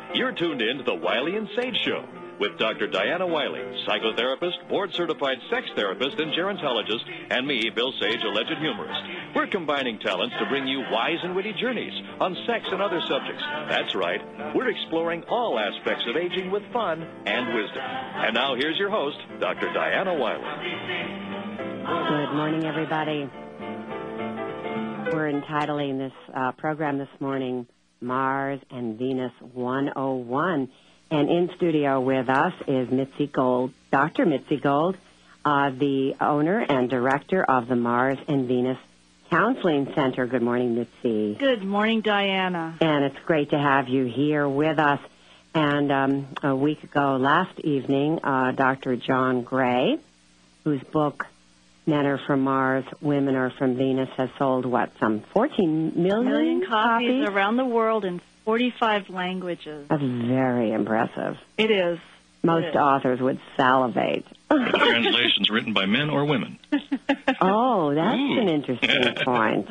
You're tuned in to the Wiley and Sage Show with Dr. Diana Wiley, psychotherapist, board-certified sex therapist, and gerontologist, and me, Bill Sage, alleged humorist. We're combining talents to bring you wise and witty journeys on sex and other subjects. That's right. We're exploring all aspects of aging with fun and wisdom. And now here's your host, Dr. Diana Wiley. Good morning, everybody. We're entitling this program this morning, Mars and Venus 101. And in studio with us is Mitzi Gold, Dr. Mitzi Gold, the owner and director of the Mars and Venus Counseling Center. Good morning, Mitzi. Good morning, Diana. And it's great to have you here with us. And a week ago, last evening, Dr. John Gray, whose book, Men Are From Mars, Women Are From Venus, has sold, some 14 million copies around the world in 45 languages. That's very impressive. It is. Most authors would salivate. Are the translations written by men or women? Oh, that's an interesting point.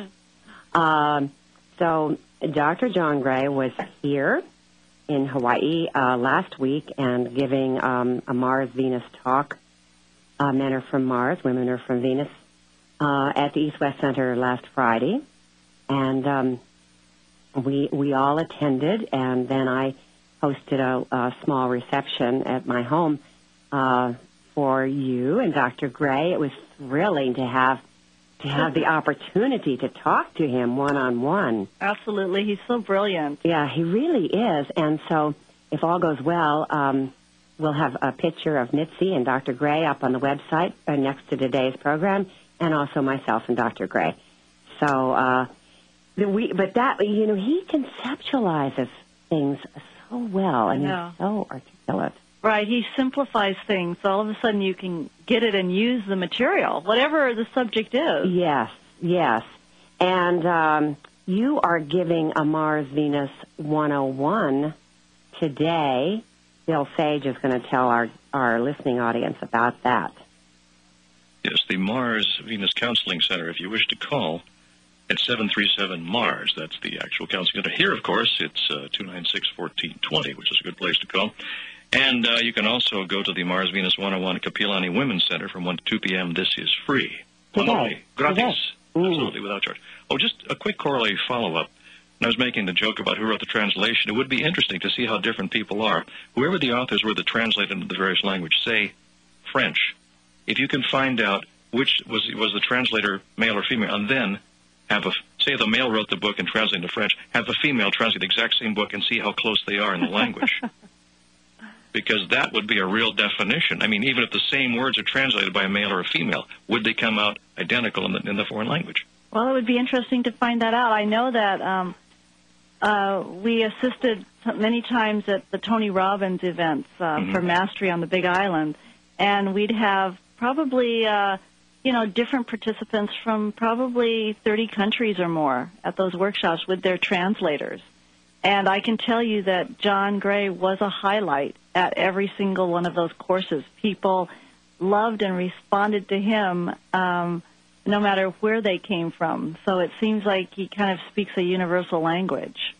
So Dr. John Gray was here in Hawaii last week and giving a Mars-Venus talk. Men Are From Mars, Women Are From Venus, at the East-West Center last Friday. And we all attended, and then I hosted a small reception at my home for you and Dr. Gray. It was thrilling to have the opportunity to talk to him one-on-one. Absolutely. He's so brilliant. Yeah, he really is. And so if all goes well, we'll have a picture of Mitzi and Dr. Gray up on the website next to today's program, and also myself and Dr. Gray. So, he conceptualizes things so well, and he's so articulate. Right, he simplifies things. So all of a sudden you can get it and use the material, whatever the subject is. Yes. And you are giving a Mars-Venus 101 today. Bill Sage is going to tell our listening audience about that. Yes, the Mars-Venus Counseling Center, if you wish to call, at 737-MARS. That's the actual counseling center. Here, of course, it's 296-1420, which is a good place to call. And you can also go to the Mars-Venus 101 at Kapilani Women's Center from 1 to 2 p.m. This is free. Today. Gratis. Absolutely, without charge. Oh, just a quick corollary follow-up. And I was making the joke about who wrote the translation. It would be interesting to see how different people are. Whoever the authors were that translated into the various languages, say French, if you can find out which was the translator, male or female, and then say the male wrote the book and translated into French, have the female translate the exact same book and see how close they are in the language. Because that would be a real definition. I mean, even if the same words are translated by a male or a female, would they come out identical in the foreign language? Well, it would be interesting to find that out. I know that we assisted many times at the Tony Robbins events for Mastery on the Big Island, and we'd have probably, different participants from probably 30 countries or more at those workshops with their translators. And I can tell you that John Gray was a highlight at every single one of those courses. People loved and responded to him no matter where they came from. So it seems like he kind of speaks a universal language.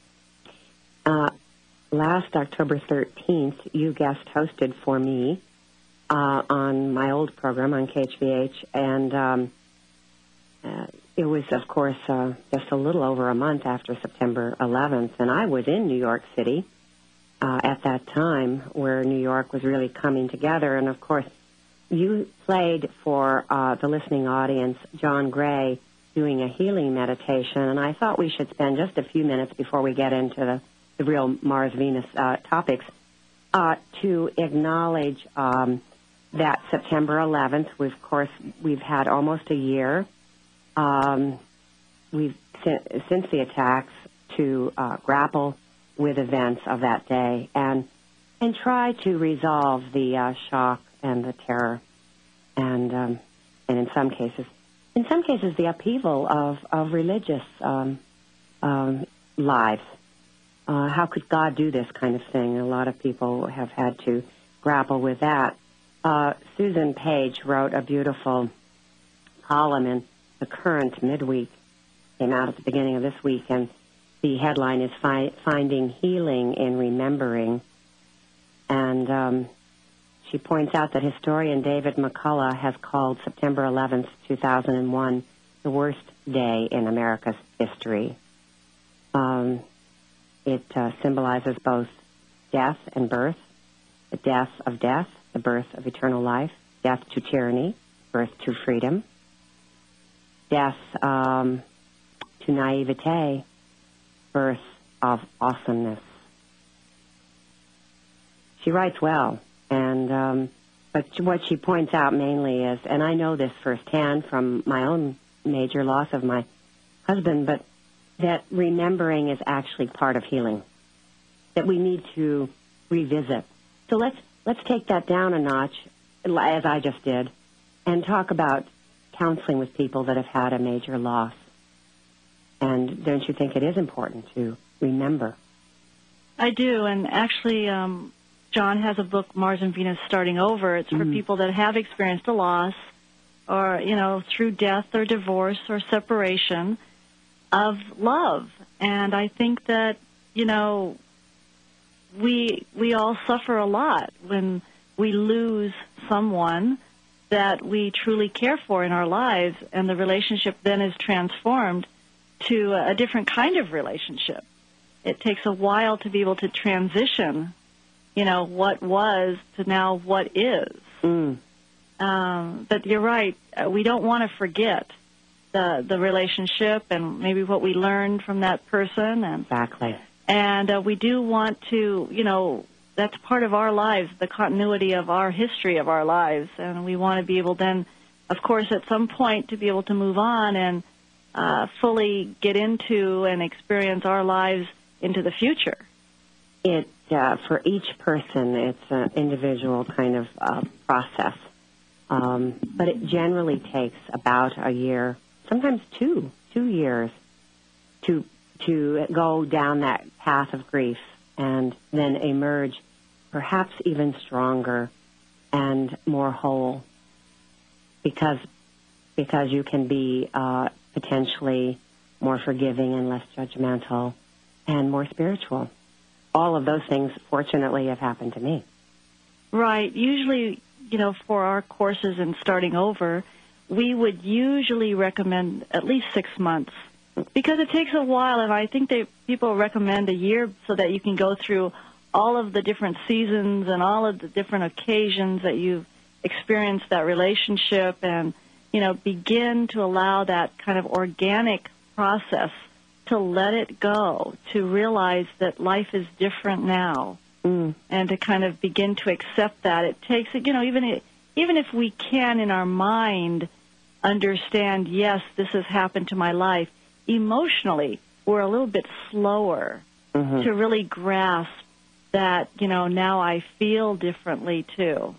Last October 13th, you guest hosted for me on my old program on KHVH, and it was, of course, just a little over a month after September 11th, and I was in New York City at that time where New York was really coming together, and, of course, you played for the listening audience John Gray doing a healing meditation, and I thought we should spend just a few minutes before we get into the real Mars-Venus topics to acknowledge that September 11th, we've had almost a year. We've since the attacks to grapple with events of that day and try to resolve the shock and the terror, and in some cases the upheaval of religious lives. How could God do this kind of thing? A lot of people have had to grapple with that. Susan Page wrote a beautiful column in The Current midweek, came out at the beginning of this week, and the headline is Finding Healing in Remembering. And she points out that historian David McCullough has called September 11th, 2001, the worst day in America's history. It symbolizes both death and birth, the death of death, the birth of eternal life, death to tyranny, birth to freedom, death to naivete, birth of awesomeness. She writes well, and but what she points out mainly is, and I know this firsthand from my own major loss of my husband, but that remembering is actually part of healing, that we need to revisit. So let's take that down a notch, as I just did, and talk about counseling with people that have had a major loss. And don't you think it is important to remember? I do, and actually, John has a book, Mars and Venus Starting Over. It's for people that have experienced a loss, or, through death or divorce or separation of love. And I think that, we all suffer a lot when we lose someone that we truly care for in our lives, and the relationship then is transformed to a different kind of relationship. It takes a while to be able to transition, what was to now what is. But you're right. We don't want to forget the relationship and maybe what we learned from that person. And, exactly. And we do want to, that's part of our lives, the continuity of our history of our lives. And we want to be able then, of course, at some point to be able to move on and fully get into and experience our lives into the future. It for each person, it's an individual kind of process. But it generally takes about a year, sometimes two years, to go down that path of grief and then emerge perhaps even stronger and more whole, because you can be potentially more forgiving and less judgmental and more spiritual. All of those things, fortunately, have happened to me. Right. Usually, for our courses in Starting Over, we would usually recommend at least 6 months, because it takes a while, and I think people recommend a year so that you can go through all of the different seasons and all of the different occasions that you've experienced that relationship, and begin to allow that kind of organic process to let it go, to realize that life is different now, and to kind of begin to accept that. It takes, even if we can in our mind understand, yes, this has happened to my life, emotionally we're a little bit slower to really grasp that, now I feel differently too.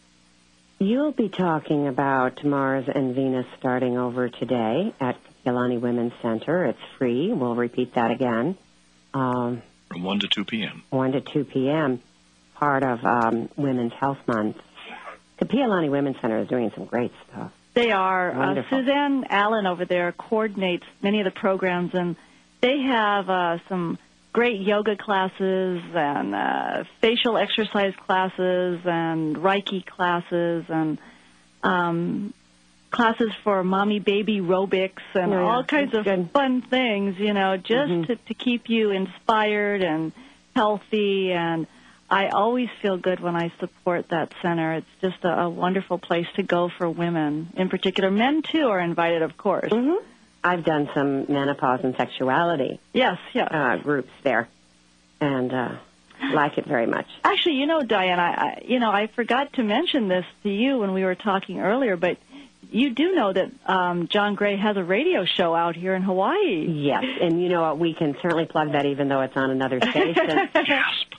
You'll be talking about Mars and Venus Starting Over today at Kapiolani Women's Center. It's free. We'll repeat that again. From 1 to 2 p.m. 1 to 2 p.m., part of Women's Health Month. Kapiolani Women's Center is doing some great stuff. They are. Suzanne Allen over there coordinates many of the programs, and they have some great yoga classes and facial exercise classes and Reiki classes and classes for mommy-baby aerobics and all kinds of fun things, just to keep you inspired and healthy. And I always feel good when I support that center. It's just a wonderful place to go for women in particular. Men, too, are invited, of course. I've done some menopause and sexuality groups there, and like it very much. Actually, Diane, I forgot to mention this to you when we were talking earlier, but you do know that John Gray has a radio show out here in Hawaii. Yes, and you know what? We can certainly plug that even though it's on another station. Gasp.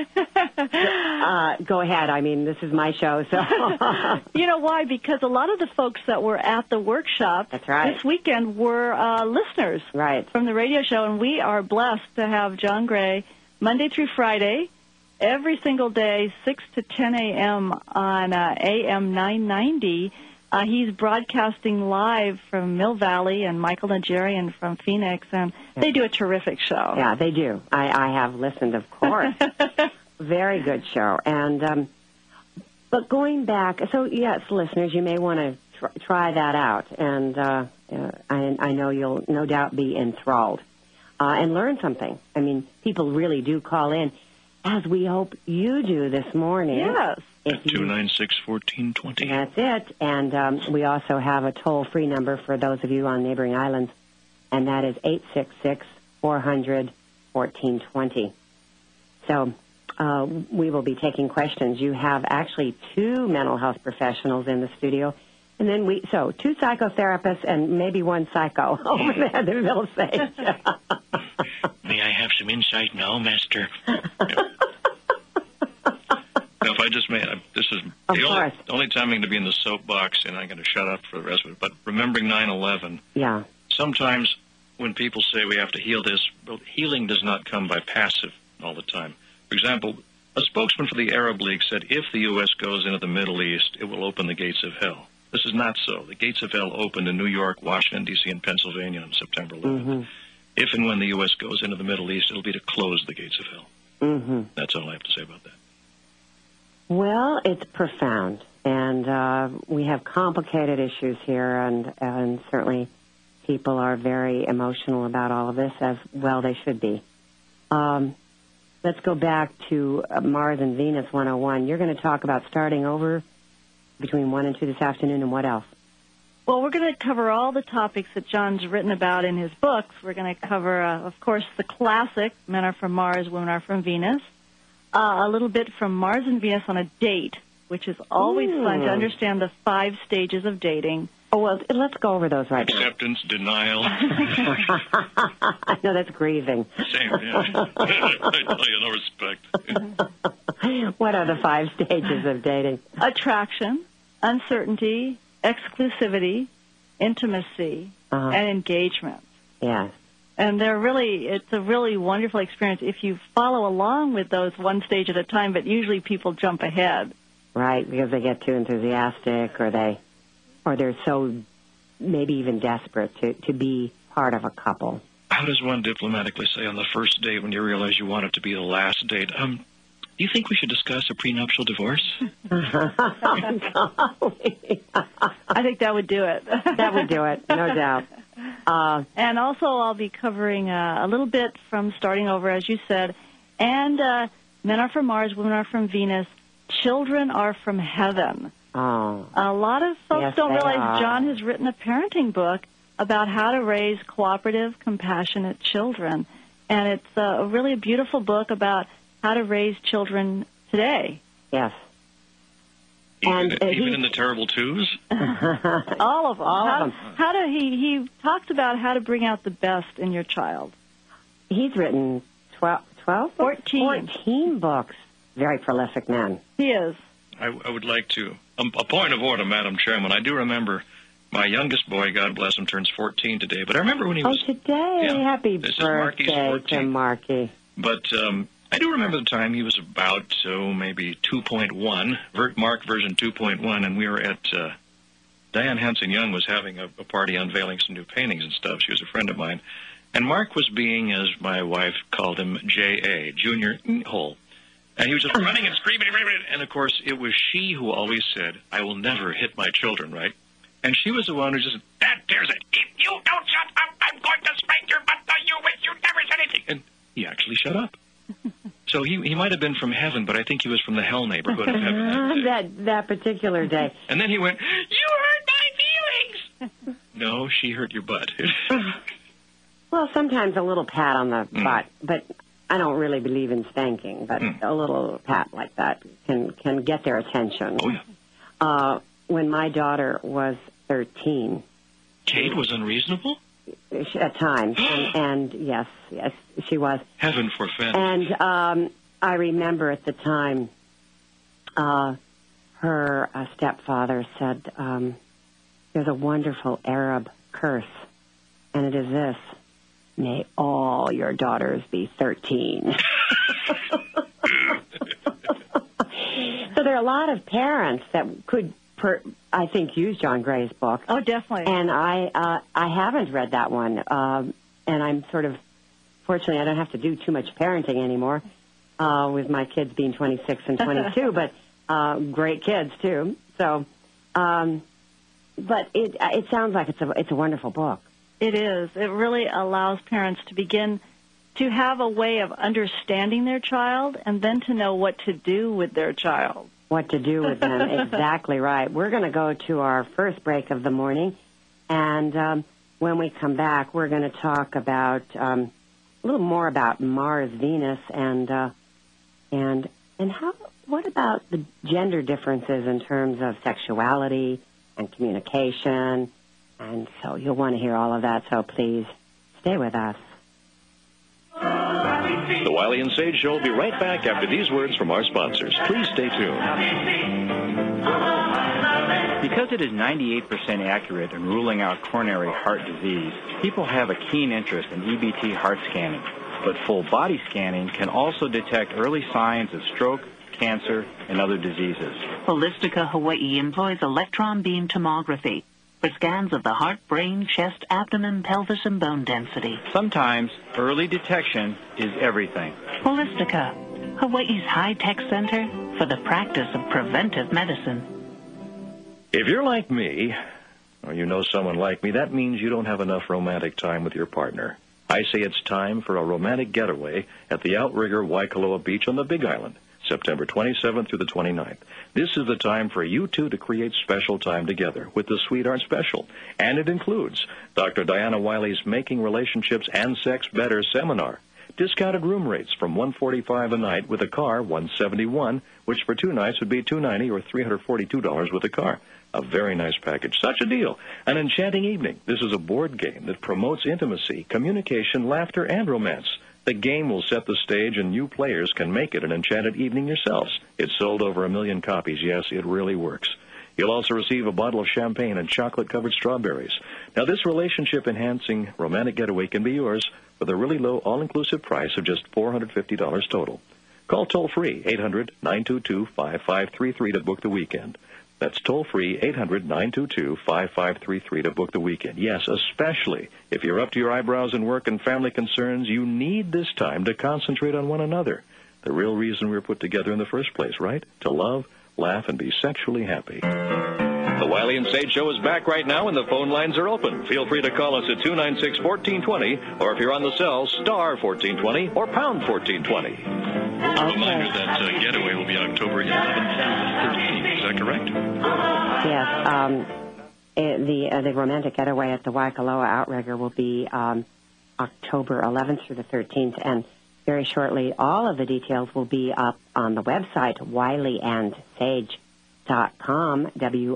Go ahead. I mean, this is my show, so. You know why? Because a lot of the folks that were at the workshop this weekend were listeners from the radio show, and we are blessed to have John Gray Monday through Friday, every single day, 6 to 10 a.m. on AM 990, He's broadcasting live from Mill Valley, and Michael Nigerian from Phoenix, and they do a terrific show. Yeah, they do. I have listened, of course. Very good show. And but going back, so yes, listeners, you may want to try that out, and I know you'll no doubt be enthralled and learn something. I mean, people really do call in, as we hope you do this morning. Yes. 296-1420. That's it. And we also have a toll-free number for those of you on neighboring islands, and that is 866-400-1420. So we will be taking questions. You have actually two mental health professionals in the studio, and then two psychotherapists and maybe one psycho over there at the Mill Sage. May I have some insight now, Master? Now, if I just may, this is the only time I'm going to be in the soapbox, and I'm going to shut up for the rest of it. But remembering 9/11, yeah. Sometimes when people say we have to heal this, well, healing does not come by passive all the time. For example, a spokesman for the Arab League said if the U.S. goes into the Middle East, it will open the gates of hell. This is not so. The gates of hell opened in New York, Washington, D.C., and Pennsylvania on September 11th. Mm-hmm. If and when the U.S. goes into the Middle East, it'll be to close the gates of hell. Mm-hmm. That's all I have to say about that. Well, it's profound, and we have complicated issues here, and certainly people are very emotional about all of this, as well they should be. Let's go back to Mars and Venus 101. You're going to talk about starting over between 1 and 2 this afternoon, and what else? Well, we're going to cover all the topics that John's written about in his books. We're going to cover, of course, the classic, Men Are From Mars, Women Are From Venus. A little bit from Mars and Venus on a date, which is always fun to understand the 5 stages of dating. Oh, well, let's go over those right now. Acceptance, denial. No, that's grieving. Same, yeah. I tell you, no respect. What are the 5 stages of dating? Attraction, uncertainty, exclusivity, intimacy, and engagement. Yes. And it's a really wonderful experience if you follow along with those one stage at a time, but usually people jump ahead. Right, because they get too enthusiastic, or they're so maybe even desperate to be part of a couple. How does one diplomatically say on the first date when you realize you want it to be the last date, do you think we should discuss a prenuptial divorce? I think that would do it. That would do it, no doubt. And also I'll be covering a little bit from Starting Over, as you said, and Men Are From Mars, Women Are From Venus, Children Are From Heaven. Oh. A lot of folks don't realize John has written a parenting book about how to raise cooperative, compassionate children. And it's really a beautiful book about how to raise children today. Yes. Even in the terrible twos? All of them. He talks about how to bring out the best in your child. He's written 12 14 books. Very prolific man. He is. I would like to. A point of order, Madam Chairman. I do remember my youngest boy, God bless him, turns 14 today. But I remember when he was... Oh, today? Yeah, Happy birthday to Marky. But I do remember the time he was about, maybe 2.1, Mark version 2.1, and we were at... Diane Hanson-Young was having a party unveiling some new paintings and stuff. She was a friend of mine. And Mark was being, as my wife called him, J.A., Junior Hole. And he was just running and screaming. And, of course, it was she who always said, I will never hit my children, right? And she was the one who just, Dad, there's it. If you don't shut up, I'm going to spank your butt. You wish you never said anything. And he actually shut up. So he might have been from heaven, but I think he was from the hell neighborhood of heaven. that particular day. And then he went, you hurt my feelings. No, she hurt your butt. Well, sometimes a little pat on the butt, but I don't really believe in spanking, but a little pat like that can get their attention. Oh, yeah. When my daughter was 13. Kate was unreasonable? At times, and yes, she was. Heaven forfend. And I remember at the time, her stepfather said, there's a wonderful Arab curse, and it is this: may all your daughters be 13. So there are a lot of parents that could I think, used John Gray's book. Oh, definitely. And I haven't read that one. And I'm sort of, fortunately, I don't have to do too much parenting anymore with my kids being 26 and 22, but great kids, too. So, but it sounds like it's a wonderful book. It is. It really allows parents to begin to have a way of understanding their child and then to know what to do with their child. What to do with them. Exactly right. We're going to go to our first break of the morning, and when we come back, we're going to talk about a little more about Mars, Venus, and how. What about the gender differences in terms of sexuality and communication? And so you'll want to hear all of that. So please stay with us. The Wiley and Sage Show will be right back after these words from our sponsors. Please stay tuned. Because it is 98% accurate in ruling out coronary heart disease, people have a keen interest in EBT heart scanning. But full body scanning can also detect early signs of stroke, cancer, and other diseases. Holistica Hawaii employs electron beam tomography for scans of the heart, brain, chest, abdomen, pelvis, and bone density. Sometimes early detection is everything. Holistica, Hawaii's high-tech center for the practice of preventive medicine. If you're like me, or you know someone like me, that means you don't have enough romantic time with your partner. I say it's time for a romantic getaway at the Outrigger Waikoloa Beach on the Big Island, September 27th through the 29th. This is the time for you two to create special time together with the Sweetheart Special. And it includes Dr. Diana Wiley's Making Relationships and Sex Better seminar. Discounted room rates from $145 a night with a car, $171, which for 2 nights would be $290 or $342 with a car. A very nice package. Such a deal. An enchanting evening. This is a board game that promotes intimacy, communication, laughter, and romance. The game will set the stage, and new players can make it an enchanted evening yourselves. It's sold over 1 million copies. Yes, it really works. You'll also receive a bottle of champagne and chocolate-covered strawberries. Now, this relationship-enhancing romantic getaway can be yours for the really low all-inclusive price of just $450 total. Call toll-free 800-922-5533 to book the weekend. That's toll-free 800-922-5533 to book the weekend. Yes, especially if you're up to your eyebrows in work and family concerns, you need this time to concentrate on one another. The real reason we were put together in the first place, right? To love, laugh, and be sexually happy. The Wiley and Sage Show is back right now, and the phone lines are open. Feel free to call us at 296-1420, or if you're on the cell, star 1420 or pound 1420. A reminder that getaway will be October 11th through the 13th. Is that correct? Yes. The romantic getaway at the Waikoloa Outrigger will be October 11th through the 13th, and very shortly all of the details will be up on the website, WileyandSage.com,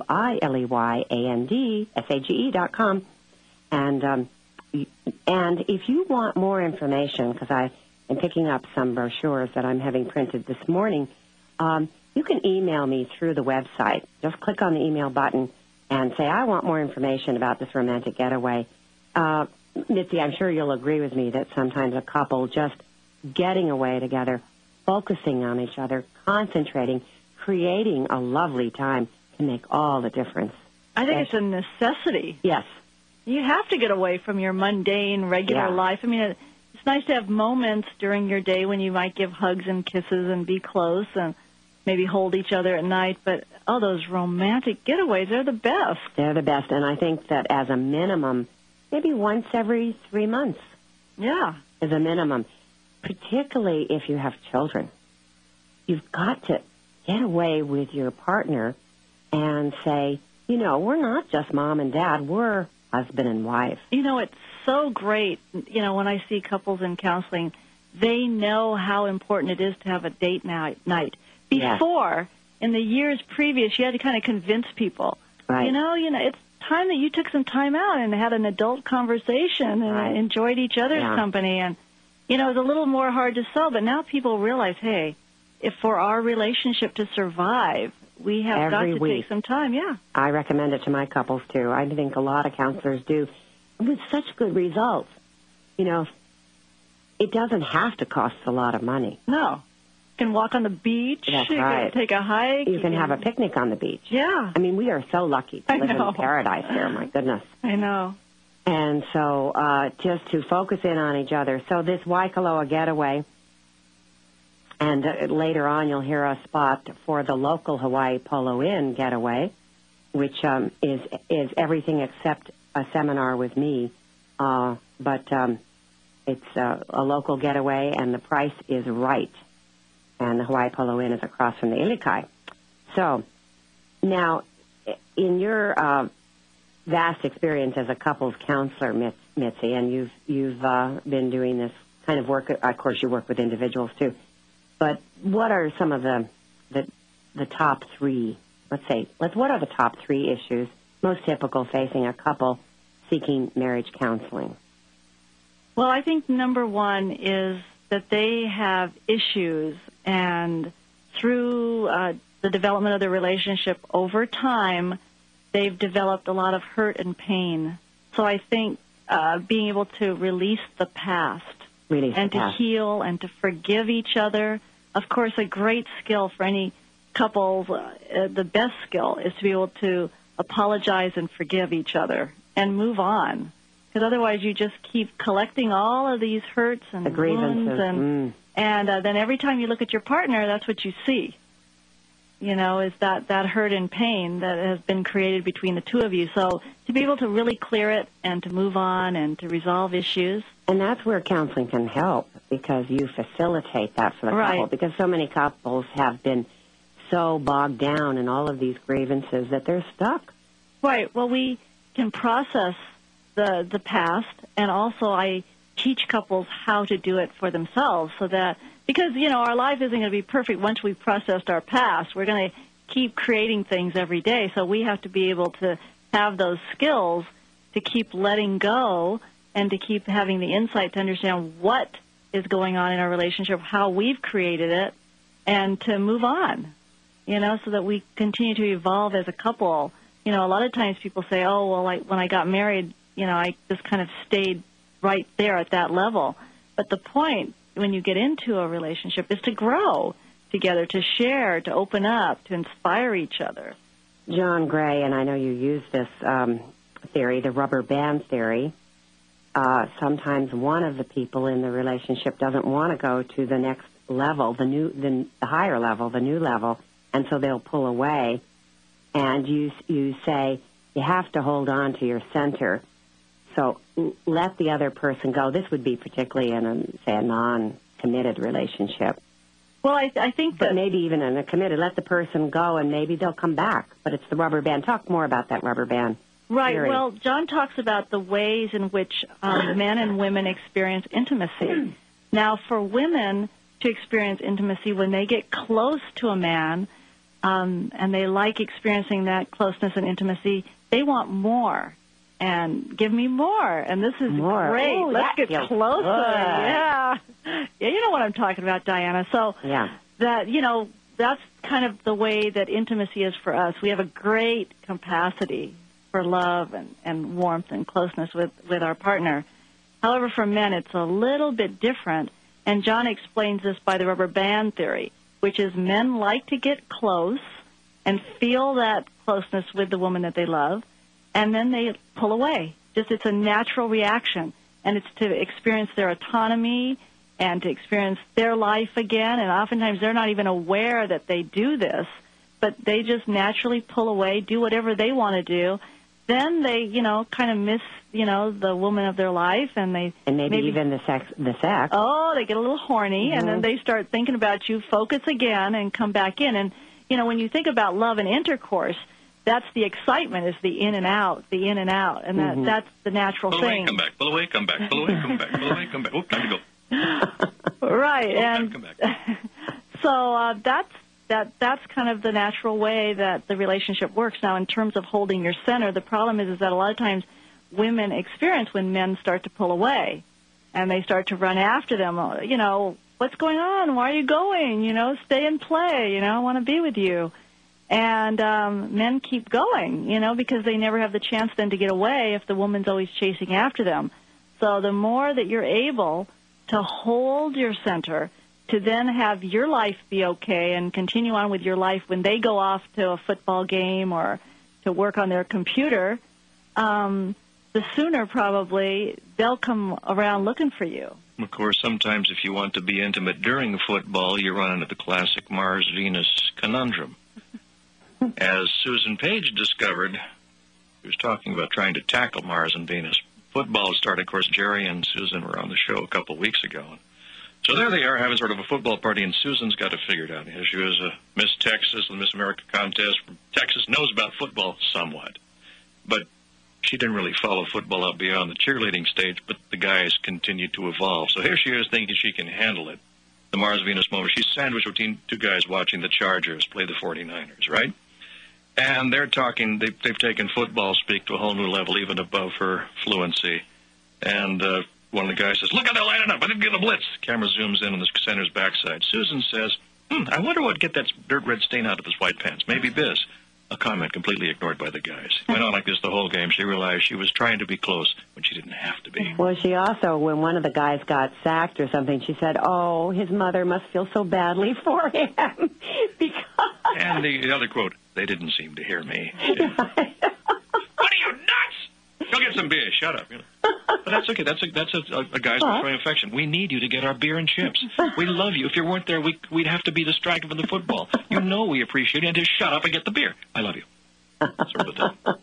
WileyandSage.com. And if you want more information, because I am picking up some brochures that I'm having printed this morning, you can email me through the website. Just click on the email button and say, I want more information about this romantic getaway. Mitzi, I'm sure you'll agree with me that sometimes a couple just getting away together, focusing on each other, concentrating, creating a lovely time can make all the difference. I think it's a necessity. Yes. You have to get away from your mundane, regular life. I mean, it's nice to have moments during your day when you might give hugs and kisses and be close and maybe hold each other at night. But, those romantic getaways, they're the best. They're the best. And I think that as a minimum, maybe once every 3 months. Yeah. Is a minimum. Particularly if you have children. You've got to get away with your partner and say, we're not just mom and dad, we're husband and wife. It's so great. When I see couples in counseling, they know how important it is to have a date night. Before, in the years previous, you had to kind of convince people. Right. It's time that you took some time out and had an adult conversation and enjoyed each other's company. And, it was a little more hard to sell, but now people realize, hey, if for our relationship to survive, we have got to take some time, I recommend it to my couples, too. I think a lot of counselors do, with such good results. It doesn't have to cost a lot of money. No. can walk on the beach. That's you right. can take a hike. You can have a picnic on the beach. Yeah. I mean, we are so lucky to live in paradise here. My goodness. I know. And so just to focus in on each other. So this Waikoloa getaway, and later on you'll hear a spot for the local Hawaii Polo Inn getaway, which is everything except a seminar with me. But it's a local getaway, and the price is right. And the Hawaii Polo Inn is across from the Ilikai. So now, in your vast experience as a couples counselor, Mitzi, and you've been doing this kind of work. Of course, you work with individuals too. But what are some of the top three? What are the top three issues most typical facing a couple seeking marriage counseling? Well, I think number one is that they have issues, and through the development of their relationship over time, they've developed a lot of hurt and pain. So I think being able to release the past to heal and to forgive each other. Of course, a great skill for any couples, the best skill is to be able to apologize and forgive each other and move on. Because otherwise you just keep collecting all of these hurts and the grievances. Wounds and then every time you look at your partner, that's what you see. You know, is that hurt and pain that has been created between the two of you. So to be able to really clear it and to move on and to resolve issues. And that's where counseling can help, because you facilitate that for the couple. Because so many couples have been so bogged down in all of these grievances that they're stuck. Right. Well, we can process the past, and also I teach couples how to do it for themselves, so that, because, you know, our life isn't going to be perfect once we've processed our past. We're going to keep creating things every day, so we have to be able to have those skills to keep letting go and to keep having the insight to understand what is going on in our relationship, how we've created it, and to move on, you know, so that we continue to evolve as a couple. You know, a lot of times people say, oh, well, when I got married, you know, I just kind of stayed right there at that level. But the point when you get into a relationship is to grow together, to share, to open up, to inspire each other. John Gray, and I know you use this theory, the rubber band theory. Sometimes one of the people in the relationship doesn't want to go to the next level, the higher level, the new level, and so they'll pull away. And you say you have to hold on to your center. So let the other person go. This would be particularly in a non-committed relationship. Well, I think that... But maybe even in a committed, let the person go, and maybe they'll come back. But it's the rubber band. Talk more about that rubber band Right. theory. Well, John talks about the ways in which men and women experience intimacy. Now, for women to experience intimacy, when they get close to a man and they like experiencing that closeness and intimacy, they want more. And give me more. And this is great. Ooh, let's get closer. Yeah. Yeah, you know what I'm talking about, Diana. So that, you know, that's kind of the way that intimacy is for us. We have a great capacity for love and warmth and closeness with our partner. However, for men, it's a little bit different. And John explains this by the rubber band theory, which is men like to get close and feel that closeness with the woman that they love, and then they pull away. It's a natural reaction, and it's to experience their autonomy and to experience their life again. And oftentimes they're not even aware that they do this, but they just naturally pull away, do whatever they want to do. Then they, you know, kind of miss, you know, the woman of their life, and maybe even the sex. Oh, they get a little horny, and then they start thinking about you, focus again, and come back in. And you know, when you think about love and intercourse, that's the excitement, is the in and out, and that's the natural thing. Pull away, come back, pull away, come back, pull away, come back, pull away, come back. Oop, time to go. Right, and come back. So that's kind of the natural way that the relationship works. Now, in terms of holding your center, the problem is that a lot of times women experience when men start to pull away, and they start to run after them. You know, what's going on? Why are you going? You know, stay and play. You know, I want to be with you. And men keep going, you know, because they never have the chance then to get away if the woman's always chasing after them. So the more that you're able to hold your center, to then have your life be okay and continue on with your life when they go off to a football game or to work on their computer, the sooner probably they'll come around looking for you. Of course, sometimes if you want to be intimate during football, you run into the classic Mars-Venus conundrum. As Susan Page discovered, she was talking about trying to tackle Mars and Venus. Football started, of course, Jerry and Susan were on the show a couple of weeks ago. So there they are having sort of a football party, and Susan's got it figured out. She was a Miss Texas, the Miss America contest. Texas knows about football somewhat. But she didn't really follow football out beyond the cheerleading stage, but the guys continued to evolve. So here she is thinking she can handle it. The Mars-Venus moment. She's sandwiched between two guys watching the Chargers play the 49ers, right? And they're talking, they've taken football speak to a whole new level, even above her fluency. And one of the guys says, "Look how they're lining up. I didn't get a blitz." Camera zooms in on the center's backside. Susan says, "I wonder what get that dirt red stain out of his white pants. Maybe Biz." A comment completely ignored by the guys. Went on like this the whole game. She realized she was trying to be close when she didn't have to be. Well, she also, when one of the guys got sacked or something, she said, "Oh, his mother must feel so badly for him." Because... And the other quote, "They didn't seem to hear me." Yeah. What are you, nuts? Go get some beer. Shut up. But that's okay. That's a guy's destroying affection. We need you to get our beer and chips. We love you. If you weren't there, we'd have to be distracted from the football. You know we appreciate it, and just shut up and get the beer. I love you. Sort of a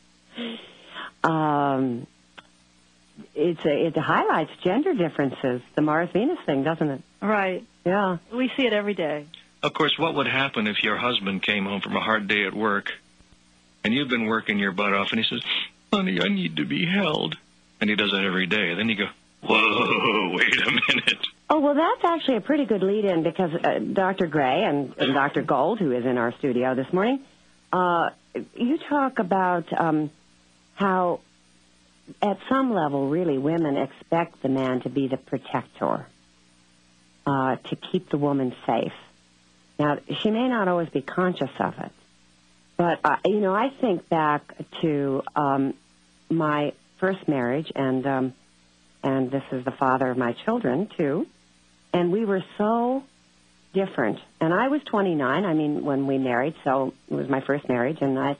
thing. It highlights gender differences, the Mars-Venus thing, doesn't it? Right. Yeah. We see it every day. Of course, what would happen if your husband came home from a hard day at work, and you've been working your butt off, and he says, "Honey, I need to be held." And he does that every day. Then you go, "Whoa, wait a minute." Oh, well, that's actually a pretty good lead-in because Dr. Gray and Dr. Gold, who is in our studio this morning, you talk about how at some level, really, women expect the man to be the protector, to keep the woman safe. Now, she may not always be conscious of it, but, I think back to my first marriage, and this is the father of my children, too, and we were so different. And I was 29, when we married, so it was my first marriage, and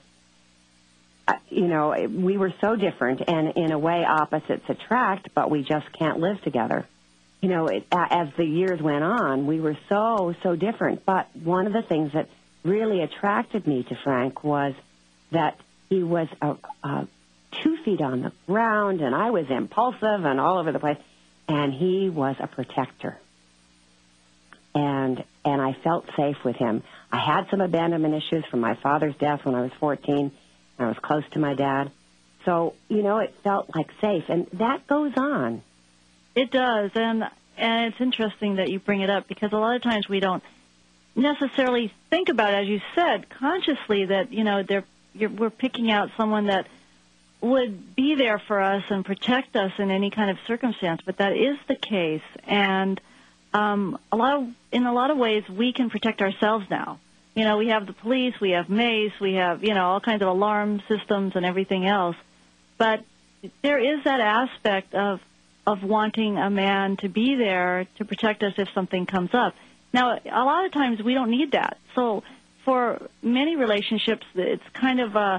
we were so different, and in a way opposites attract, but we just can't live together. As the years went on, we were so different. But one of the things that really attracted me to Frank was that he was 2 feet on the ground, and I was impulsive and all over the place, and he was a protector. And I felt safe with him. I had some abandonment issues from my father's death when I was 14. I was close to my dad. So, it felt like safe, and that goes on. It does, and it's interesting that you bring it up because a lot of times we don't necessarily think about, as you said, consciously that, we're picking out someone that would be there for us and protect us in any kind of circumstance, but that is the case. And in a lot of ways, we can protect ourselves now. We have the police, we have MACE, we have, all kinds of alarm systems and everything else. But there is that aspect of wanting a man to be there to protect us if something comes up. Now, a lot of times we don't need that. So for many relationships, it's kind of a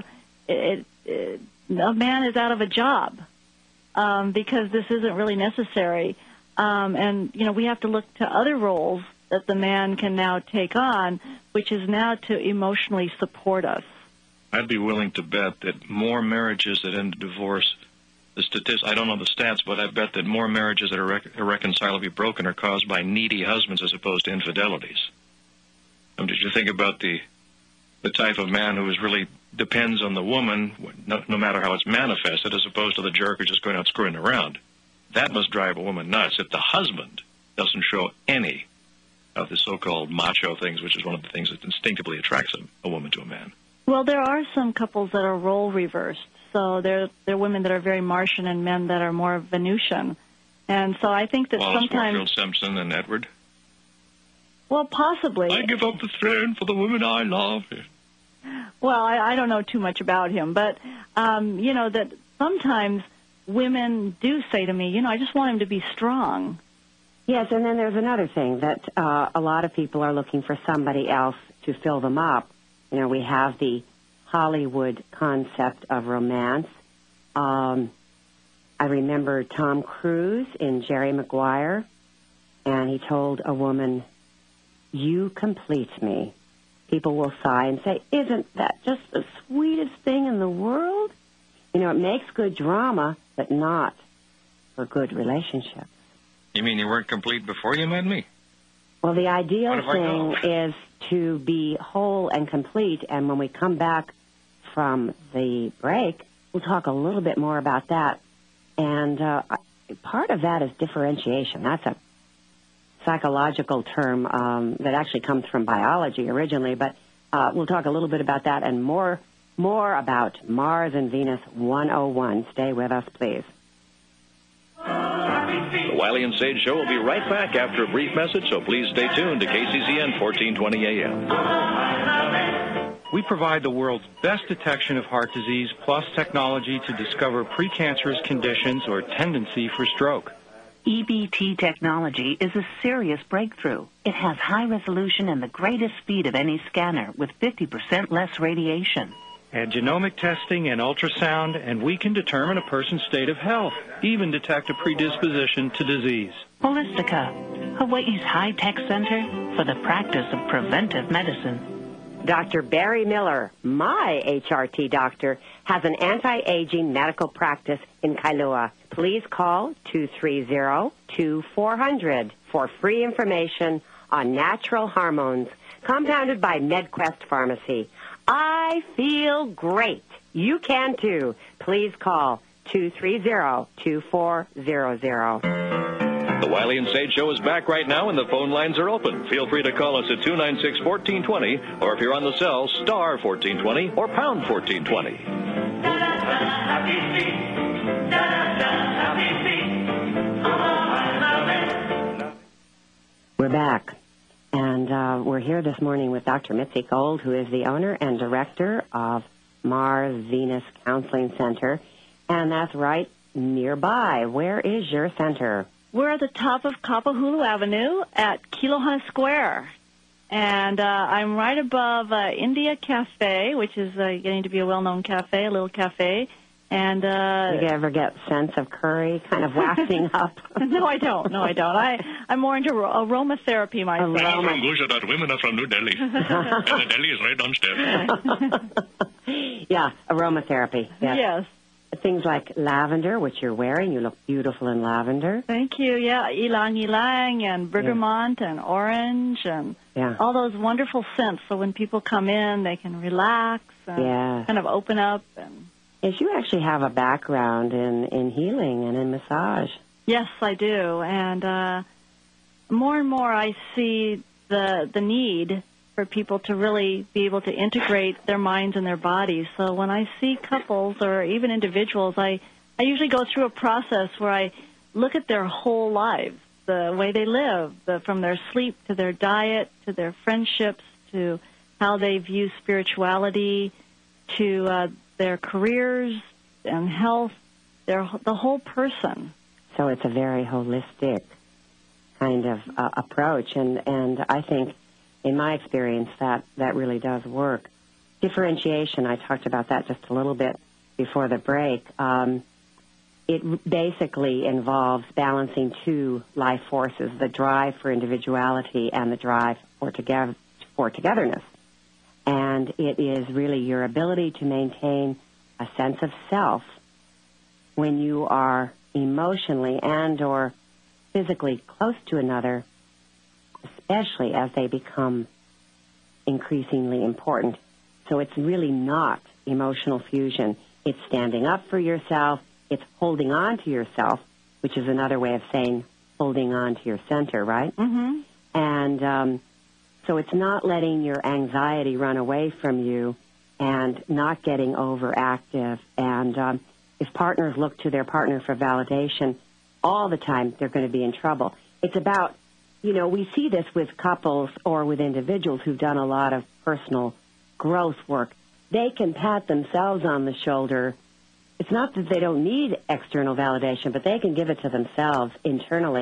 man is out of a job because this isn't really necessary. And, we have to look to other roles that the man can now take on, which is now to emotionally support us. I'd be willing to bet that more marriages that end in divorce, I don't know the stats, but I bet that more marriages that are irreconcilably broken are caused by needy husbands as opposed to infidelities. Did you think about the type of man who really depends on the woman, no matter how it's manifested, as opposed to the jerk who's just going out screwing around? That must drive a woman nuts if the husband doesn't show any of the so-called macho things, which is one of the things that instinctively attracts a woman to a man. Well, there are some couples that are role reversed. So there are women that are very Martian and men that are more Venusian. And so I think that Wallace sometimes... Warfield Simpson and Edward? Well, possibly. I give up the throne for the woman I love. Well, I don't know too much about him, but, that sometimes women do say to me, I just want him to be strong. Yes, and then there's another thing that a lot of people are looking for somebody else to fill them up. You know, we have the Hollywood concept of romance. I remember Tom Cruise in Jerry Maguire, and he told a woman, "You complete me." People will sigh and say, "Isn't that just the sweetest thing in the world?" You know, it makes good drama, but not for good relationships. You mean you weren't complete before you met me? Well, the ideal thing is to be whole and complete, and when we come back from the break, we'll talk a little bit more about that. And part of that is differentiation. That's a psychological term that actually comes from biology originally, but we'll talk a little bit about that and more about Mars and Venus 101. Stay with us, please. The Wiley and Sage Show will be right back after a brief message, so please stay tuned to KCCN 1420 AM. We provide the world's best detection of heart disease, plus technology to discover precancerous conditions or tendency for stroke. EBT technology is a serious breakthrough. It has high resolution and the greatest speed of any scanner with 50% less radiation. Add genomic testing and ultrasound, and we can determine a person's state of health, even detect a predisposition to disease. Holistica, Hawaii's high-tech center for the practice of preventive medicine. Dr. Barry Miller, my HRT doctor, has an anti-aging medical practice in Kailua. Please call 230-2400 for free information on natural hormones, compounded by MedQuest Pharmacy. I feel great. You can too. Please call 230-2400. The Wiley and Sage Show is back right now, and the phone lines are open. Feel free to call us at 296-1420, or if you're on the cell, star 1420 or pound 1420. We're back, and we're here this morning with Dr. Mitzi Gold, who is the owner and director of Mars Venus Counseling Center, and that's right nearby. Where is your center? We're at the top of Kapahulu Avenue at Kiloha Square. And I'm right above India Cafe, which is getting to be a well-known cafe, a little cafe. And you ever get sense of curry kind of wafting up? No, I don't. I'm more into aromatherapy myself. I'm from Gujarat. Women are from New Delhi. And the Delhi is right downstairs. Yeah, aromatherapy. Yes. Things like lavender, which you're wearing. You look beautiful in lavender. Thank you. Yeah, ylang-ylang and bergamot and orange and all those wonderful scents. So when people come in, they can relax and kind of open up. And yes, you actually have a background in healing and in massage. Yes, I do. And more and more I see the need for people to really be able to integrate their minds and their bodies. So when I see couples or even individuals, I usually go through a process where I look at their whole lives, the way they live, from their sleep to their diet to their friendships to how they view spirituality to their careers and health, the whole person. So it's a very holistic kind of approach, and I think in my experience, that really does work. Differentiation, I talked about that just a little bit before the break. It basically involves balancing two life forces, the drive for individuality and the drive for togetherness. And it is really your ability to maintain a sense of self when you are emotionally and or physically close to another, especially as they become increasingly important. So it's really not emotional fusion. It's standing up for yourself. It's holding on to yourself, which is another way of saying holding on to your center, right? Mm-hmm. And so it's not letting your anxiety run away from you and not getting overactive. And if partners look to their partner for validation all the time, they're going to be in trouble. It's about, we see this with couples or with individuals who've done a lot of personal growth work. They can pat themselves on the shoulder. It's not that they don't need external validation, but they can give it to themselves internally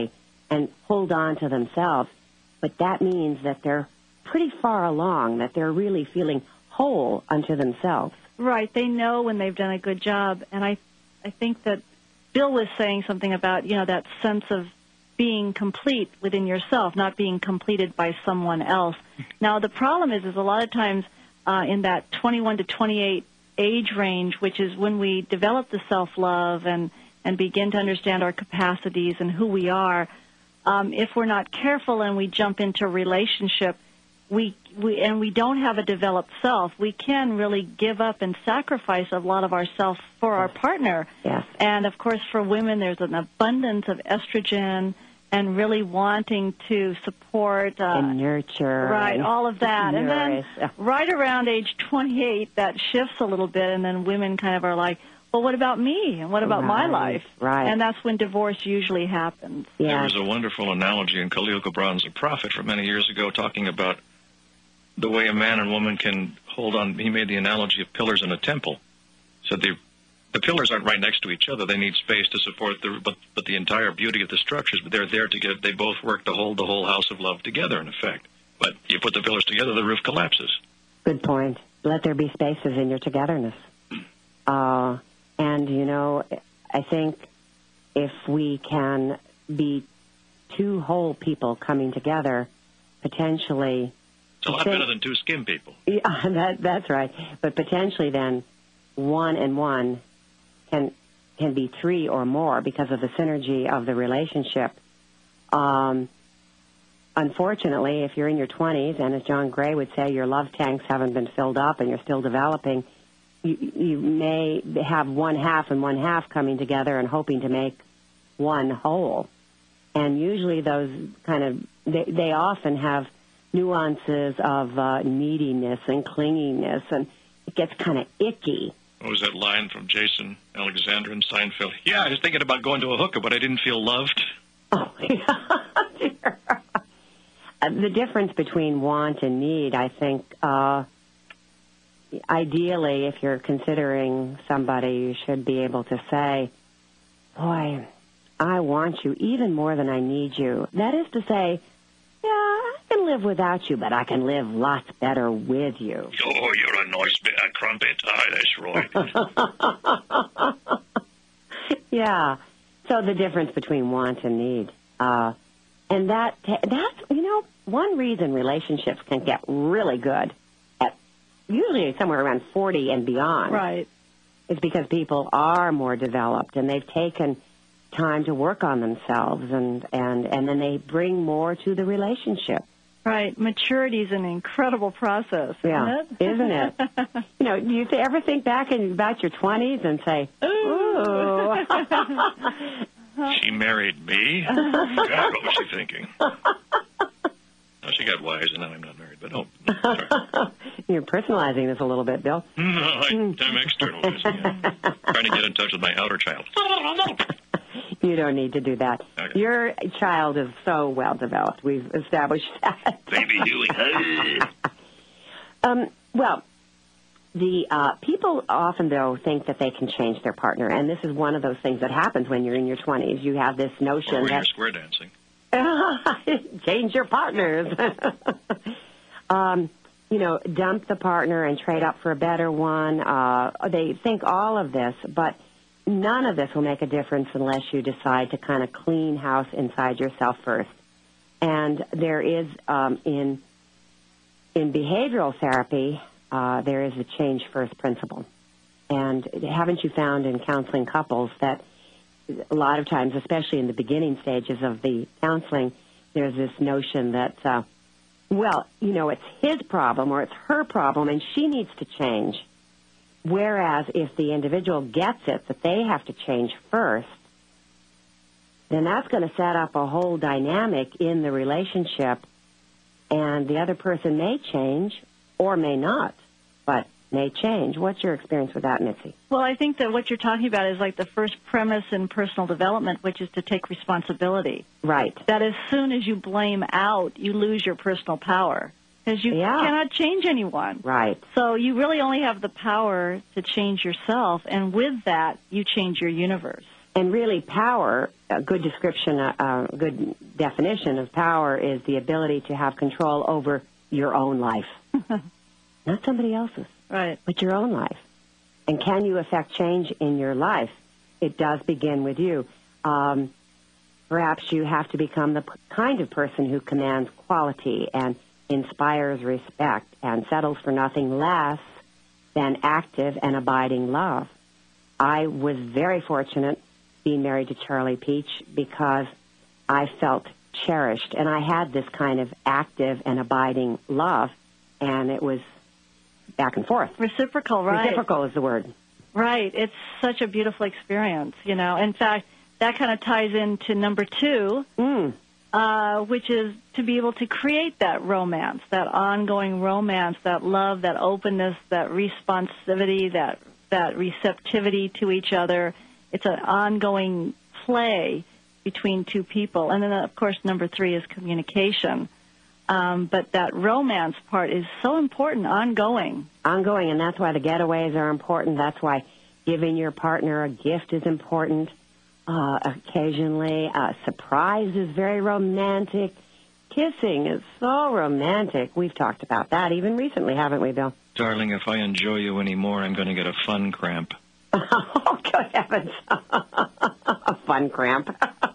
and hold on to themselves. But that means that they're pretty far along, that they're really feeling whole unto themselves. Right. They know when they've done a good job. And I think that Bill was saying something about, that sense of being complete within yourself, not being completed by someone else. Now, the problem is a lot of times in that 21 to 28 age range, which is when we develop the self-love and begin to understand our capacities and who we are, if we're not careful and we jump into a relationship, we don't have a developed self, we can really give up and sacrifice a lot of ourself for our partner. Yes. And, of course, for women, there's an abundance of estrogen and really wanting to support and nurture. Right, all of that. Nourish. And then right around age 28, that shifts a little bit, and then women kind of are like, well, what about me? And what about my life? Right. And that's when divorce usually happens. Yeah. There was a wonderful analogy in Khalil Gibran's The Prophet from many years ago talking about the way a man and woman can hold on. He made the analogy of pillars in a temple. So the pillars aren't right next to each other. They need space to support but the entire beauty of the structures. But they're there together. They both work to hold the whole house of love together, in effect. But you put the pillars together, the roof collapses. Good point. Let there be spaces in your togetherness. And, I think if we can be two whole people coming together, potentially... It's a lot better than two skin people. Yeah, that's right. But potentially then, one and one can be three or more because of the synergy of the relationship. Unfortunately, if you're in your 20s, and as John Gray would say, your love tanks haven't been filled up and you're still developing, you may have one half and one half coming together and hoping to make one whole. And usually those they often have nuances of neediness and clinginess, and it gets kind of icky. What was that line from Jason Alexander in Seinfeld? Yeah, I was thinking about going to a hooker, but I didn't feel loved. Oh, yeah. The difference between want and need, I think, ideally, if you're considering somebody, you should be able to say, boy, I want you even more than I need you. That is to say, yeah, I can live without you, but I can live lots better with you. Oh, you're a nice bit of crumpet. Aye, that's right. Yeah. So the difference between want and need. And that's, one reason relationships can get really good at usually somewhere around 40 and beyond. Right. Is because people are more developed and they've taken time to work on themselves and then they bring more to the relationship. Right. Maturity is an incredible process, isn't it? Do you ever think back about your 20s and say, ooh. She married me? God, what was she thinking? Oh, she got wise, and now I'm not married. But sorry. You're personalizing this a little bit, Bill. No, I'm externalizing it. Trying to get in touch with my outer child. You don't need to do that. Okay. Your child is so well developed. We've established that. Baby doing. Well, the people often, though, think that they can change their partner, and this is one of those things that happens when you're in your 20s. You have this notion or when that you're square dancing. change your partners. Dump the partner and trade up for a better one. They think all of this, but none of this will make a difference unless you decide to kind of clean house inside yourself first. And there is, in behavioral therapy, there is a change first principle. And haven't you found in counseling couples that a lot of times, especially in the beginning stages of the counseling, there's this notion that, it's his problem or it's her problem and she needs to change. Whereas if the individual gets it, that they have to change first, then that's going to set up a whole dynamic in the relationship, and the other person may change or may not, but may change. What's your experience with that, Mitzi? Well, I think that what you're talking about is like the first premise in personal development, which is to take responsibility. Right. That as soon as you blame out, you lose your personal power. Because you cannot change anyone. Right. So you really only have the power to change yourself, and with that, you change your universe. And really, power, a good description, a good definition of power is the ability to have control over your own life. Not somebody else's, right, but your own life. And can you affect change in your life? It does begin with you. Perhaps you have to become the kind of person who commands quality and inspires respect and settles for nothing less than active and abiding love. I was very fortunate being married to Charlie Peach because I felt cherished, and I had this kind of active and abiding love, and it was back and forth. Reciprocal, right? Reciprocal is the word. Right. It's such a beautiful experience, you know. In fact, that kind of ties into number 2, which is to be able to create that romance, that ongoing romance, that love, that openness, that responsivity, that receptivity to each other. It's an ongoing play between two people. And then, of course, number 3 is communication. But that romance part is so important, ongoing. Ongoing, and that's why the getaways are important. That's why giving your partner a gift is important. Occasionally, a surprise is very romantic. Kissing is so romantic. We've talked about that even recently, haven't we, Bill? Darling, if I enjoy you anymore, I'm going to get a fun cramp. Oh, good heavens. A fun cramp.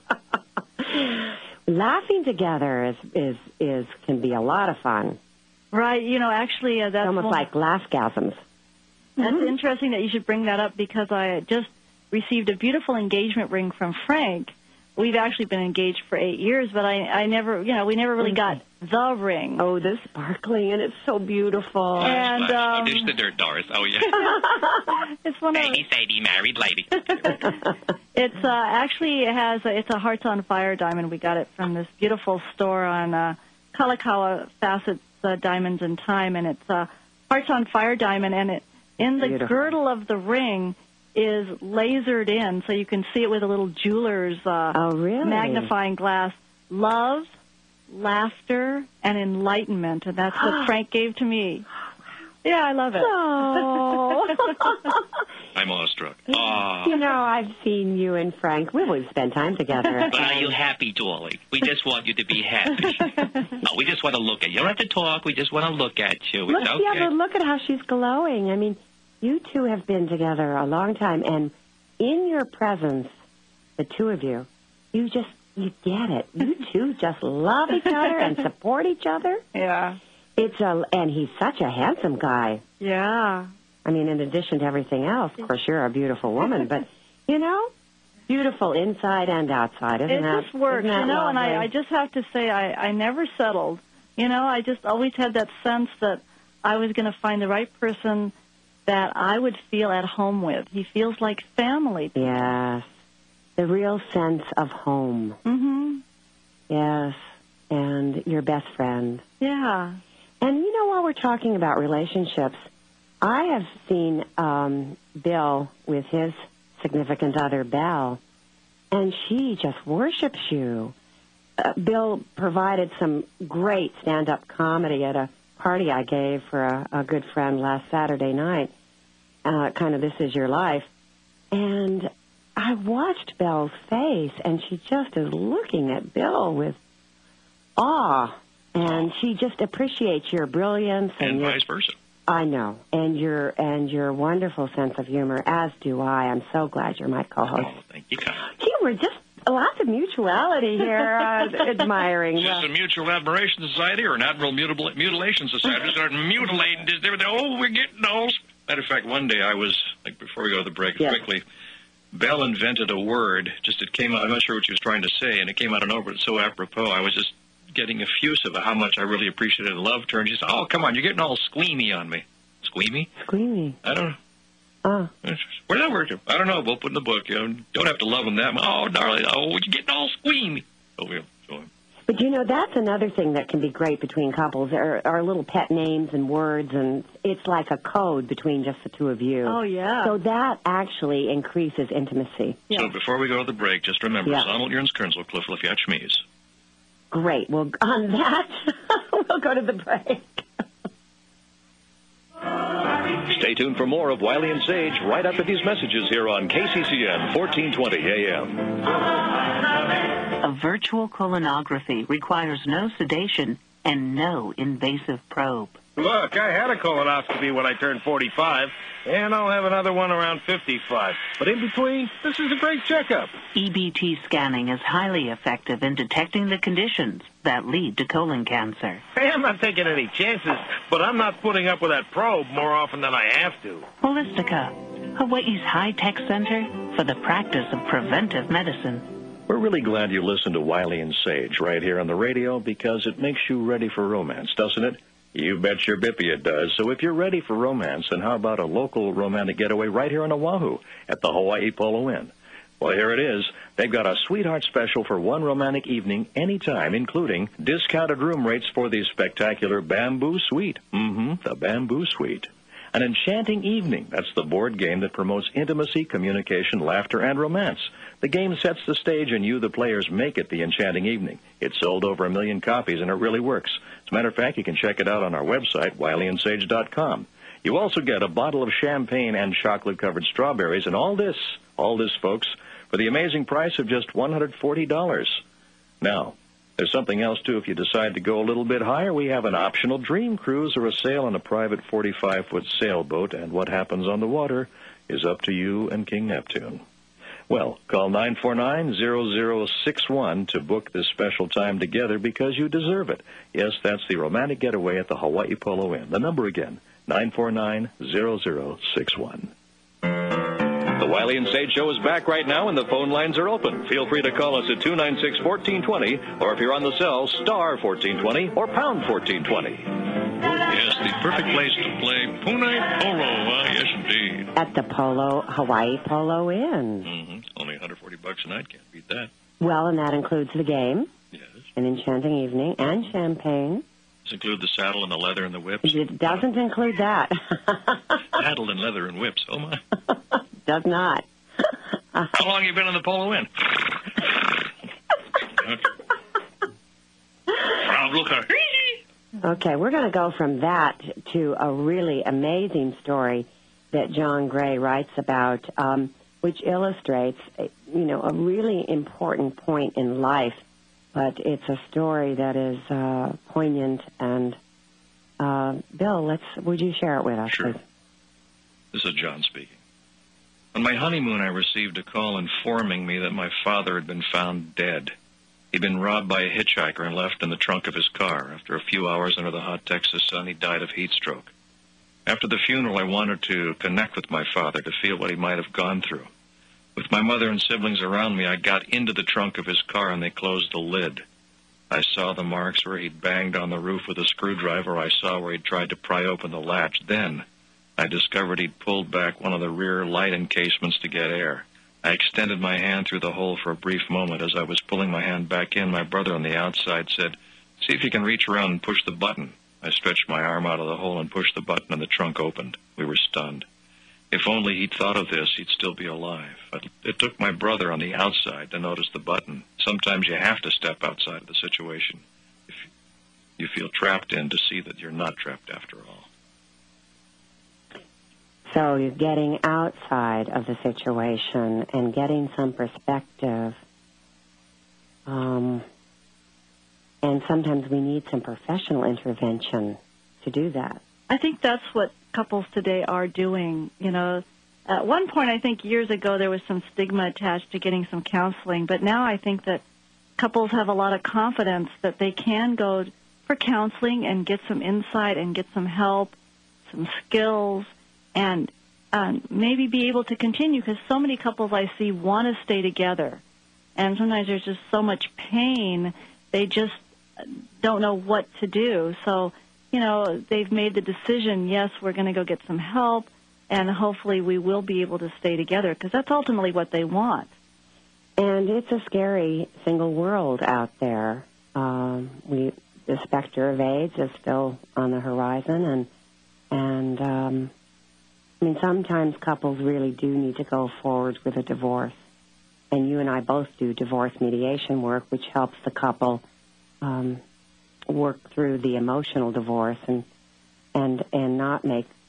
Laughing together is can be a lot of fun. Right. You know, actually, that's almost like laughgasms. That's interesting that you should bring that up because I just received a beautiful engagement ring from Frank. We've actually been engaged for 8 years, but I never, you know, we never really got the ring. Oh, the sparkling, and it's so beautiful. And there's the dirt, Doris. Oh, yeah. It's one of Sadie, married lady. It's actually it's a Hearts on Fire diamond. We got it from this beautiful store on Kalakaua Facets Diamonds in Time, and it's a Hearts on Fire diamond, and it in the girdle of the ring is lasered in, so you can see it with a little jeweler's magnifying glass. Love, laughter, and enlightenment, and that's what Frank gave to me. Yeah, I love it. Oh. I'm awestruck. You know, I've seen you and Frank. We always spend time together. But are you happy, Dolly? We just want you to be happy. No, we just want to look at you. You don't have to talk. We just want to look at you. It's okay. Yeah, but look at how she's glowing. I mean, you two have been together a long time, and in your presence, the two of you, you get it. You two just love each other and support each other. Yeah. And he's such a handsome guy. Yeah. I mean, in addition to everything else, of course, you're a beautiful woman, but, you know, beautiful inside and outside, isn't that? It just works, you know, lovely? and I just have to say I never settled. You know, I just always had that sense that I was going to find the right person that I would feel at home with. He feels like family. Yes. The real sense of home. Mm-hmm. Yes. And your best friend. Yeah. And, you know, while we're talking about relationships, I have seen Bill with his significant other, Belle, and she just worships you. Bill provided some great stand-up comedy at a party I gave for a good friend last Saturday night, kind of This Is Your Life. And I watched Belle's face, and she just is looking at Bill with awe. And she just appreciates your brilliance. And vice versa. I know. And your wonderful sense of humor, as do I. I'm so glad you're my co-host. Oh, thank you. Gee, we're just lots of mutuality here, admiring. Is this a mutual admiration society or an admiral mutilation society? We start mutilating this. Oh, we're getting old. Matter of fact, one day I was, like, before we go to the break, quickly, Belle invented a word. Just it came out. I'm not sure what she was trying to say, and it came out of nowhere. It's so apropos. I was just getting effusive of how much I really appreciated and loved her. And she said, "Oh, come on, you're getting all squeamy on me." Squeamy? Squeamy. I don't know. Oh. Where's that word? I don't know. We'll put in the book. You know, don't have to love them that much. Oh, darling. Oh, you're getting all squeamy. Oh, yeah. But, you know, that's another thing that can be great between couples. There are little pet names and words, and it's like a code between just the two of you. Oh, yeah. So that actually increases intimacy. Yeah. So before we go to the break, just remember, Sonald Yearns Kernsel, Cliff Lafayette Schmies. Great. Well, on that, we'll go to the break. Stay tuned. tuned for more of Wiley and Sage right after these messages here on KCCN 1420 AM. A virtual colonography requires no sedation and no invasive probe. Look, I had a colonoscopy when I turned 45, and I'll have another one around 55. But in between, this is a great checkup. EBT scanning is highly effective in detecting the conditions that lead to colon cancer. Hey, I'm not taking any chances, but I'm not putting up with that probe more often than I have to. Holistica, Hawaii's high-tech center for the practice of preventive medicine. We're really glad you listened to Wiley and Sage right here on the radio because it makes you ready for romance, doesn't it? You bet your bippy it does. So if you're ready for romance, then how about a local romantic getaway right here on Oahu at the Hawaii Polo Inn? Well, here it is. They've got a sweetheart special for one romantic evening anytime, including discounted room rates for the spectacular Bamboo Suite. The Bamboo Suite. An enchanting evening. That's the board game that promotes intimacy, communication, laughter, and romance. The game sets the stage, and you, the players, make it the enchanting evening. It's sold over 1 million copies, and it really works. As a matter of fact, you can check it out on our website, WileyandSage.com. You also get a bottle of champagne and chocolate-covered strawberries, and all this, folks, for the amazing price of just $140. Now, there's something else, too. If you decide to go a little bit higher, we have an optional dream cruise or a sail on a private 45-foot sailboat, and what happens on the water is up to you and King Neptune. Well, call 949-0061 to book this special time together because you deserve it. Yes, that's the romantic getaway at the Hawaii Polo Inn. The number again, 949-0061. The Wiley and Sage Show is back right now, and the phone lines are open. Feel free to call us at 296-1420, or if you're on the cell, star 1420 or pound 1420. Yes, the perfect place to play Punai Polo. Yes, indeed. At the Hawaii Polo Inn. Only $140 a night. Can't beat that. Well, and that includes the game, Yes. an enchanting evening, and champagne. Does it include the saddle and the leather and the whips? It doesn't include that. Saddle and leather and whips. Oh, my. Does not. How long have you been in the Polo Inn? Proud looker. Okay, we're going to go from that to a really amazing story that John Gray writes about, which illustrates, a really important point in life. But it's a story that is poignant. And Bill, would you share it with us? Sure. Please? This is John speaking. On my honeymoon, I received a call informing me that my father had been found dead. He'd been robbed by a hitchhiker and left in the trunk of his car. After a few hours under the hot Texas sun, he died of heat stroke. After the funeral, I wanted to connect with my father to feel what he might have gone through. With my mother and siblings around me, I got into the trunk of his car and they closed the lid. I saw the marks where he'd banged on the roof with a screwdriver. I saw where he'd tried to pry open the latch. Then I discovered he'd pulled back one of the rear light encasements to get air. I extended my hand through the hole for a brief moment. As I was pulling my hand back in, my brother on the outside said, "See if you can reach around and push the button." I stretched my arm out of the hole and pushed the button, and the trunk opened. We were stunned. If only he'd thought of this, he'd still be alive. It took my brother on the outside to notice the button. Sometimes you have to step outside of the situation if you feel trapped in to see that you're not trapped after all. So you're getting outside of the situation and getting some perspective. And sometimes we need some professional intervention to do that. I think that's what couples today are doing. At one point, I think years ago, there was some stigma attached to getting some counseling, but now I think that couples have a lot of confidence that they can go for counseling and get some insight and get some help, some skills, and maybe be able to continue, because so many couples I see want to stay together. And sometimes there's just so much pain, they just don't know what to do. So, they've made the decision, yes, we're going to go get some help, and hopefully we will be able to stay together, because that's ultimately what they want. And it's a scary single world out there. The specter of AIDS is still on the horizon, and sometimes couples really do need to go forward with a divorce. And you and I both do divorce mediation work, which helps the couple work through the emotional divorce and not make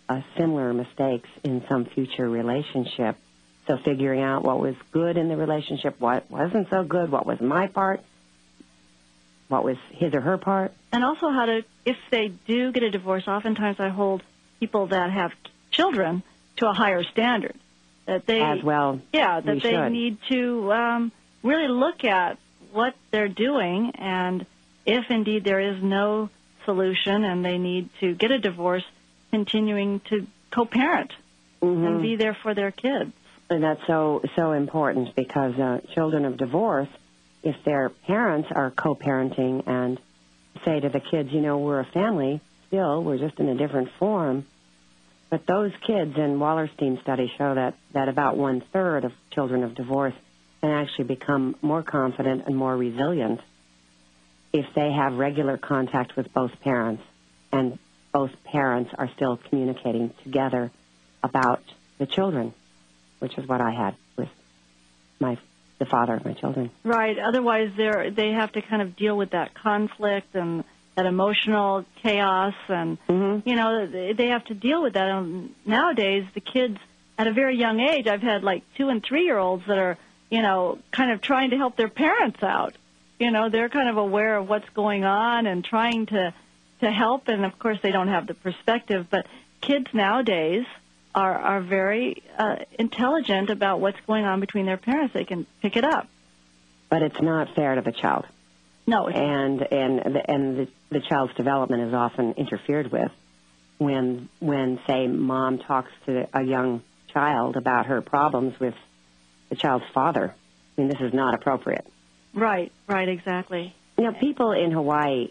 similar mistakes in some future relationship. So figuring out what was good in the relationship, what wasn't so good, what was my part, what was his or her part. And also how to, if they do get a divorce, oftentimes I hold people that have children to a higher standard. That they, as well, yeah, that they should. need to really look at what they're doing, and if indeed there is no solution and they need to get a divorce, continuing to co-parent and be there for their kids. And that's so important, because children of divorce, if their parents are co-parenting and say to the kids, you know, we're a family still, we're just in a different form. But those kids, and Wallerstein studies show that about 1/3 of children of divorce can actually become more confident and more resilient if they have regular contact with both parents, and both parents are still communicating together about the children, which is what I had with the father of my children. Right. Otherwise, they have to kind of deal with that conflict and that emotional chaos, and you know, they have to deal with that. And nowadays, the kids at a very young age, I've had like 2- and 3-year-olds that are, you know, kind of trying to help their parents out. You know, they're kind of aware of what's going on and trying to help. And of course, they don't have the perspective. But kids nowadays are very intelligent about what's going on between their parents. They can pick it up. But it's not fair to the child. No, and the child's development is often interfered with when say mom talks to a young child about her problems with the child's father. I mean, this is not appropriate. Right, exactly. You know, people in Hawaii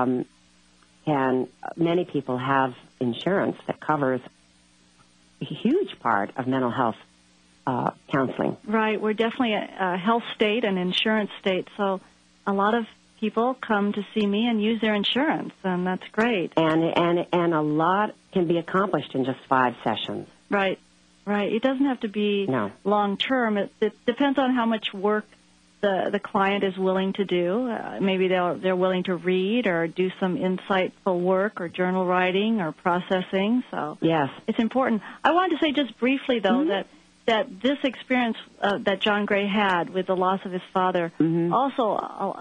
many people have insurance that covers a huge part of mental health counseling. Right, we're definitely a health state, an insurance state, so a lot of people come to see me and use their insurance, and that's great. And a lot can be accomplished in just 5 sessions. Right. It doesn't have to be long term. It depends on how much work the client is willing to do. Maybe they're willing to read or do some insightful work or journal writing or processing. So yes, it's important. I wanted to say just briefly though that this experience that John Gray had with the loss of his father also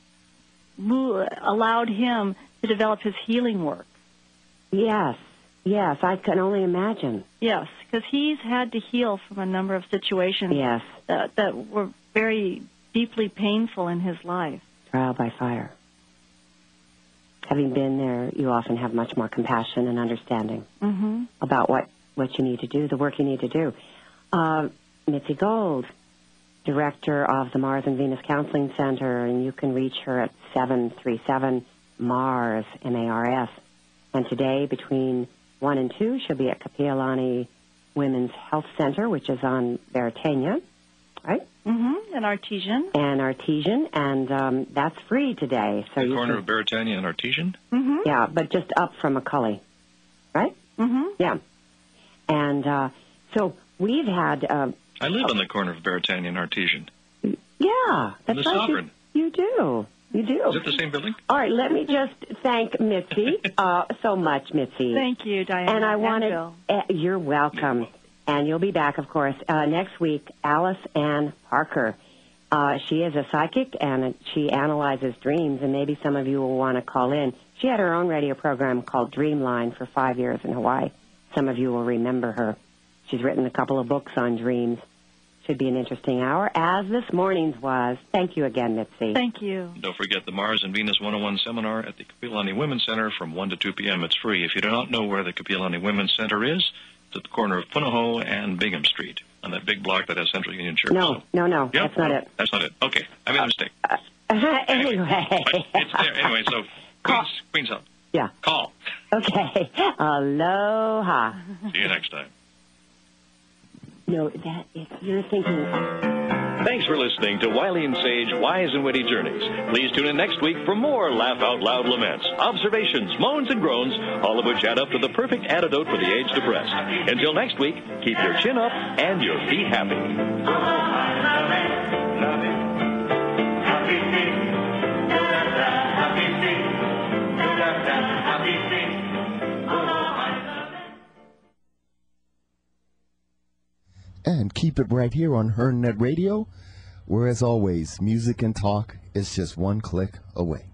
allowed him to develop his healing work. Yes, I can only imagine. Yes, because he's had to heal from a number of situations that were very deeply painful in his life. Trial by fire. Having been there, you often have much more compassion and understanding about what you need to do, the work you need to do. Mitzi Gold, director of the Mars and Venus Counseling Center, and you can reach her at 737-MARS, M-A-R-S. And today, between 1 and 2, she'll be at Kapiolani Women's Health Center, which is on Veritania, right? And Artesian. And that's free today. So the corner of Veritania and Artesian? Yeah, but just up from McCully, right? Yeah. And so we've had... I live on the corner of Veritania and Artesian. Yeah, that's the right. Sovereign. You do. Is it the same building? All right, let me just thank Mitzi so much, Mitzi. Thank you, Diana. And I wanted... you're welcome. And you'll be back, of course, next week, Alice Ann Parker. She is a psychic, and she analyzes dreams, and maybe some of you will want to call in. She had her own radio program called Dreamline for 5 years in Hawaii. Some of you will remember her. She's written a couple of books on dreams. Should be an interesting hour, as this morning's was. Thank you again, Mitzi. Thank you. Don't forget the Mars and Venus 101 seminar at the Kapiolani Women's Center from 1 to 2 p.m. It's free. If you do not know where the Kapiolani Women's Center is, it's at the corner of Punahou and Bingham Street on that big block that has Central Union Church. No. Yep. That's not it. That's not it. Okay. I made a mistake. Anyway. But it's there. Anyway, so Queen's Health. Yeah. Call. Okay. Aloha. See you next time. No, that is, you're thinking... Thanks for listening to Wiley and Sage Wise and Witty Journeys. Please tune in next week for more laugh-out-loud laments, observations, moans, and groans, all of which add up to the perfect antidote for the age-depressed. Until next week, keep your chin up and your feet happy. And keep it right here on HearnNet Radio, where, as always, music and talk is just one click away.